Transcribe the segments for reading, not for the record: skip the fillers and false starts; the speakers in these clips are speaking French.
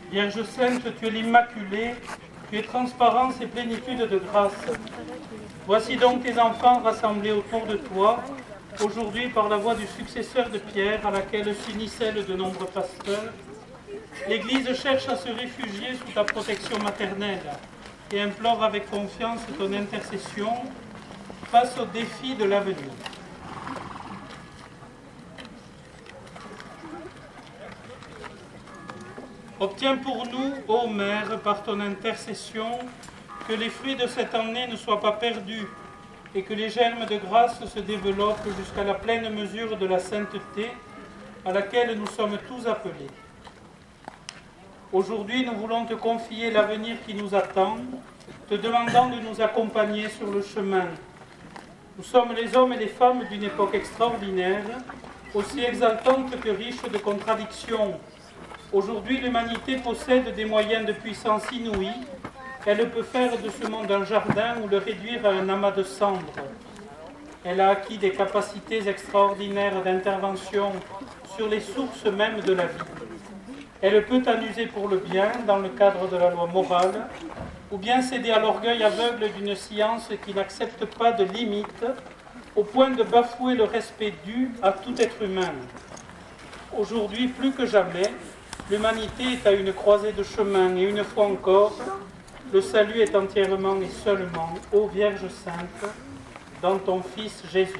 Vierge Sainte, tu es l'Immaculée, tu es transparence et plénitude de grâce. Voici donc tes enfants rassemblés autour de toi, aujourd'hui par la voix du successeur de Pierre, à laquelle s'unissent celles de nombreux pasteurs. L'Église cherche à se réfugier sous ta protection maternelle et implore avec confiance ton intercession face aux défis de l'avenir. Obtiens pour nous, ô Mère, par ton intercession, que les fruits de cette année ne soient pas perdus et que les germes de grâce se développent jusqu'à la pleine mesure de la sainteté à laquelle nous sommes tous appelés. Aujourd'hui, nous voulons te confier l'avenir qui nous attend, te demandant de nous accompagner sur le chemin. Nous sommes les hommes et les femmes d'une époque extraordinaire, aussi exaltante que riche de contradictions. Aujourd'hui, l'humanité possède des moyens de puissance inouïs. Elle peut faire de ce monde un jardin ou le réduire à un amas de cendres. Elle a acquis des capacités extraordinaires d'intervention sur les sources mêmes de la vie. Elle peut en user pour le bien dans le cadre de la loi morale, ou bien céder à l'orgueil aveugle d'une science qui n'accepte pas de limites, au point de bafouer le respect dû à tout être humain. Aujourd'hui, plus que jamais, l'humanité est à une croisée de chemin, et une fois encore, le salut est entièrement et seulement, ô Vierge Sainte, dans ton Fils Jésus.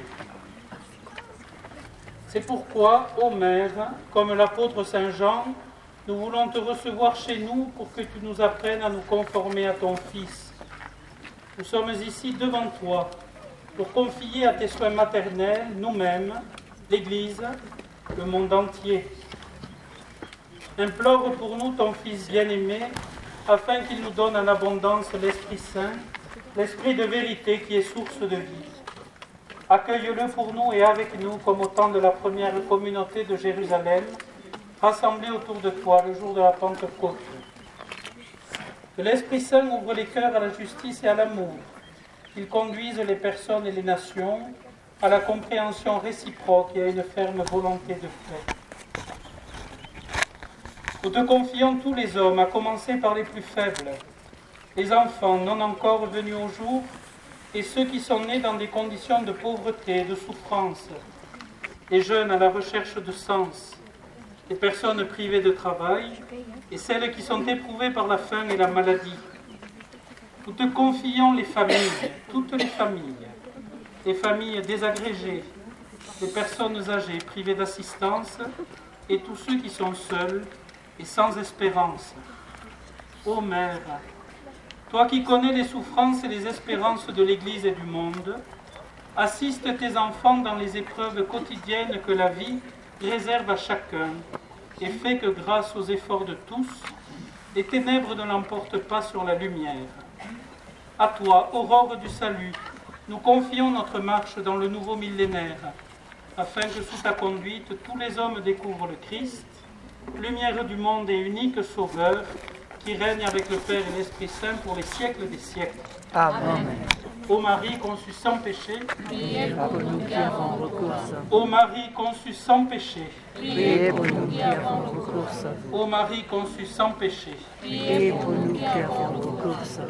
C'est pourquoi, ô Mère, comme l'apôtre Saint Jean, nous voulons te recevoir chez nous pour que tu nous apprennes à nous conformer à ton Fils. Nous sommes ici devant toi pour confier à tes soins maternels nous-mêmes, l'Église, le monde entier. Implore pour nous ton Fils bien-aimé, afin qu'il nous donne en abondance l'Esprit Saint, l'Esprit de vérité qui est source de vie. Accueille-le pour nous et avec nous comme au temps de la première communauté de Jérusalem, rassemblés autour de toi le jour de la Pentecôte. Que l'Esprit Saint ouvre les cœurs à la justice et à l'amour, qu'il conduise les personnes et les nations à la compréhension réciproque et à une ferme volonté de paix. Nous te confions tous les hommes, à commencer par les plus faibles, les enfants non encore venus au jour et ceux qui sont nés dans des conditions de pauvreté et de souffrance, les jeunes à la recherche de sens, les personnes privées de travail et celles qui sont éprouvées par la faim et la maladie. Nous te confions les familles, toutes les familles désagrégées, les personnes âgées privées d'assistance et tous ceux qui sont seuls et sans espérance. Ô Mère, toi qui connais les souffrances et les espérances de l'Église et du monde, assiste tes enfants dans les épreuves quotidiennes que la vie réserve à chacun et fais que grâce aux efforts de tous, les ténèbres ne l'emportent pas sur la lumière. À toi, aurore du salut, nous confions notre marche dans le nouveau millénaire, afin que sous ta conduite, tous les hommes découvrent le Christ, lumière du monde et unique Sauveur, qui règne avec le Père et l'Esprit Saint pour les siècles des siècles. Amen. Ô Marie conçue sans péché, Priez pour nous qui avons recours. ô Marie conçue sans péché, Priez pour nous qui avons recours. ô Marie conçue sans péché, Priez pour nous qui avons recours.